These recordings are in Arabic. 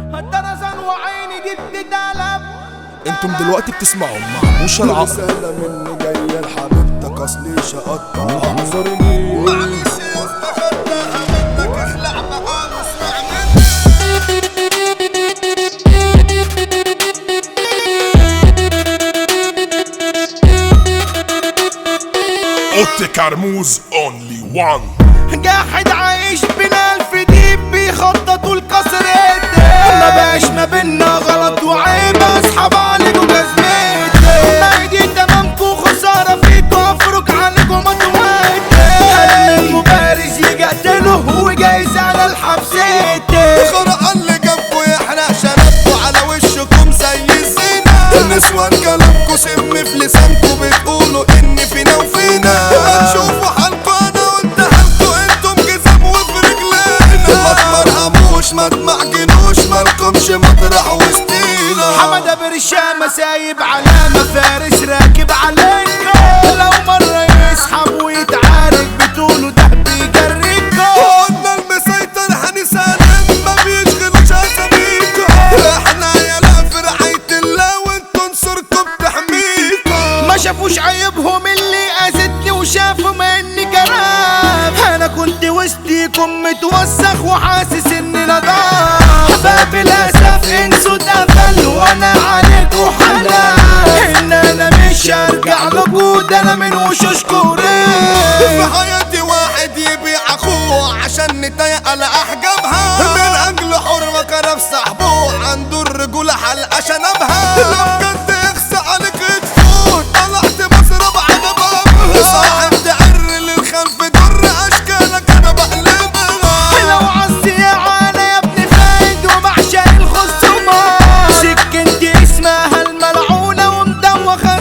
الدرزان وعيني دي بتتقلب. انتم دلوقتي بتسمعوا مع موشا العقل. رسالة مني جاية لحبيبتك اصلي شقطة اعذرني. معلش يا اسطى خدتها منك اخلع بقى واسمع اوتي كرموز اونلي وان. جاحد عايش بنا الف ديب بيخططوا الكسر ما بقاش ما بينا غلط وعيب اصحاب عليكوا جزمتي ما دي تمامكوا خسارة فيكوا افرك عنكوا مطواتي هل المبارز يجي اقتله وجايز على الحبسيتي خرق اللي جنبه يحرق شنبكوا على وشكم زي الزينة. النسوان كلامكوا سم في لسانكوا بتقولوا ان فينا وفينا. هتشوفوا حالكوا انا قلت حالكوا انتم جزم وفي رجلينا. ما تمرهموش ما تمعجنوش مالكمش مطرح وسطينا. حمادة برشامة سايب علامة فارس راكب عليكوا لو مرة يسحب ويتعارك بتقولوا ده بيجريكوا. قلنا المسيطر هنسالم ما بيشغلوش اساميكوا. احنا يالا في رعاية الله وانتوا نصركم بتحميكوا. ما شافوش عيبهم اللي اذتني وشافوا مني كلام. انا كنت وسطيكم متوسخ وحاسس اني نضاف. باب الاسف انسوا اتقفل وانا عليكوا حلال. ان انا مش هرجع لكوا ده انا من وشوشكوا في حياتي واحد يبيع اخوه عشان نتيق على احجابها. من اجل حرمة كرف صاحبه عنده الرجولة حلقة شنبها. لو كنت اخسى عليك تفوت طلعت مصرب عجبها. صاحب تعر للخلف در اشكالك انا بقلبها. لو عالسياعة انا يا ابني فايد ومعشق الخصومات. سكنتي اسمها الملعونة ومدوخة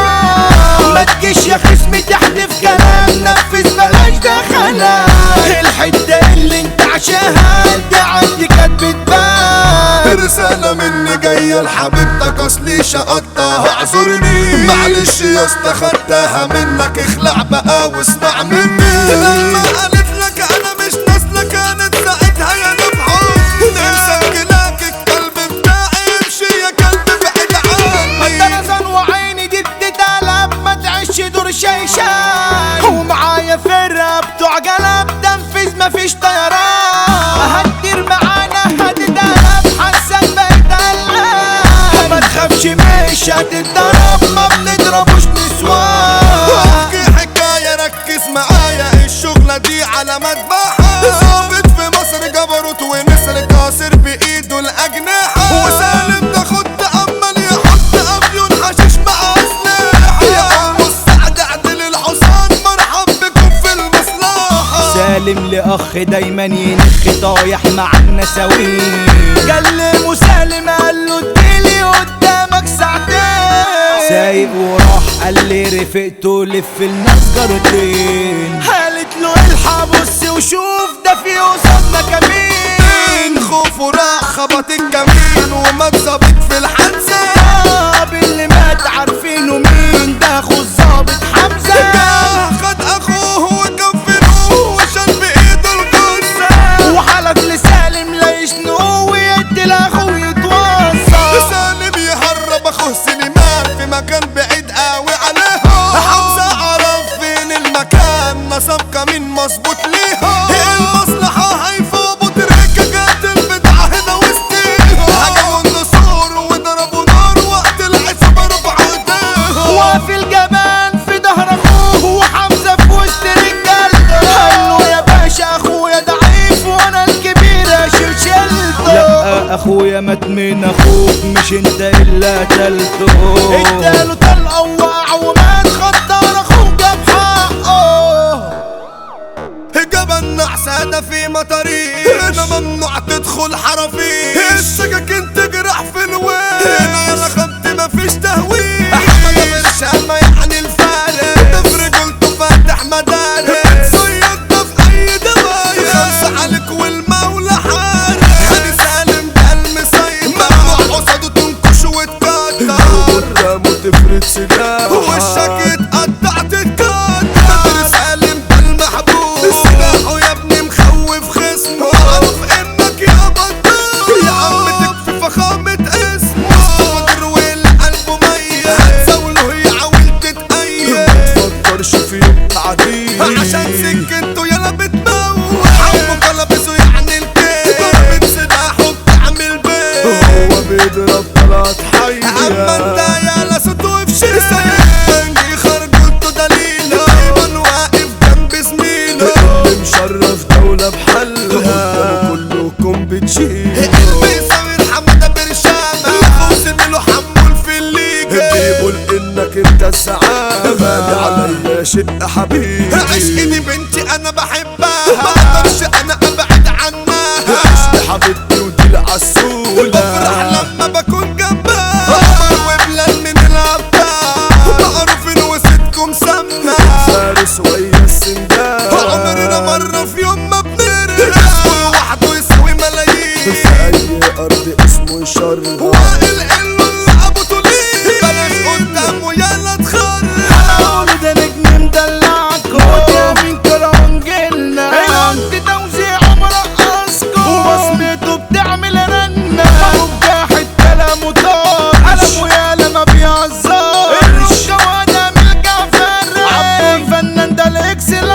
الصبار. ما تجيش يا خصمي تحدف كلام نفذ بلاش دخلة. الحتة اللي انت عشاها انت عندي كانت بتبان. رسالة مني جاية لحبيبتك اصلي شقطتها اعذرني. معلش يا اسطى خدتها منك اخلع بقى واسمع مني. لما قالت لك انا مش ناسلك كانت ساعتها يا نبحر. مسجلاك الكلب بتاعي امشي يا كلب بعيد عني. الدرزان وعيني دي بتتقلب ما تعيش دور شيشان. ومعايا فرقة بتوع جلب تنفيذ مفيش طيران. هتدير معانا هتتقلب حسن بقيت قلقان. ما تخافش مش هتتضرب ما بنضربوش نسوان. واحكي حكاية ركز معايا الشغلة دي على مذبحة. ظابط في مصر جبروت ونسر كاسر بايده الاجنحة. وسالم ده خد عمال يحط افيون حشيش مع اسلحة. يا عم السعد عدل الحصان مرحب بكم في المصلحة. سالم لأخ دايما ينخ طايح مع النساوين. كلمه سالم قال له اديلي قدامك ساعتين. سايق وراح قال لي رفقته لف الناس جارتين. قالت له الحق بص وشوف ده في قصادنا كمين. خوفه راح خبط الكمين ومات ظابط في الحادثة. اللي مات عارفينه مين ده اخو الظابط حمزة. خد اخوه وكفنوه وشال بايده الجثة. وحلف لسالم لا يشنقوه ويدي لاخوه يتوصل. سالم يهرب اخوه سليمان في مكان بعيد قوي عليهم. حمزة عرف فين المكان نصب كمين مظبوط ليهم. المصلحة هيفا ابو تريكة جات البدعة هنا وسطيهم. هجموا النسور وضربوا نار وقت العصابة رفعوا ايديهم. وفي الجبان في ظهر اخوه وحمزة في وسط رجالته. قال له يا باشا اخويا ضعيف وانا الكبير اشيل شيلته. لا اخويا مات من اخوك مش انت اللي قتلته. اداله طلقة ووقع ومات خطر اخوه جاب حقه. جبل نحسة ده في مطاريش. هنا ممنوع تدخل حرافيش. السكاكين تجرح في الويش. هنا انا خدت مفيش تهويش. احمد برشامة يعني الفارق. ده في رجولته فاتح مدارس. صياد ده في اي دواير. خمسة عليك والمولى حارس. هاني سالم ده المسيطر. ممنوع قصاده تنكش وتكتر. قدامه تفرد سلاح. وشك يتقطع تتكتر. بدر سالم ده المحبوب. سلاحه يا ابني مخوف خصمه. عارف انك يا بطل. يا عم شق حبيبي عشقي دي بنتي انا بحبها ما اقدرش انا ابعد عنها عشقي حبيبتي ودي العسولة بفرح لما بكون جنبها عمر وبلال من الابطال معروفين وسيدكم سمنة فارس ويا السندان عمرنا مرة في يوم ما بنرجع كل وحده يساوي ملايين في اي ارض اسمه شر وائل قلو اللي ابو طولين بلاش قدام ويلا تخرج انا ده نجم مدلعكم وده من كرم جيلنا انت توزيع مرقصكم وبصمته بتعمل رنة وبجاحد كلامه طار قلمه يالا ما بيهزرش الجوادة من الجعفر عبد الفنان ده الاكسل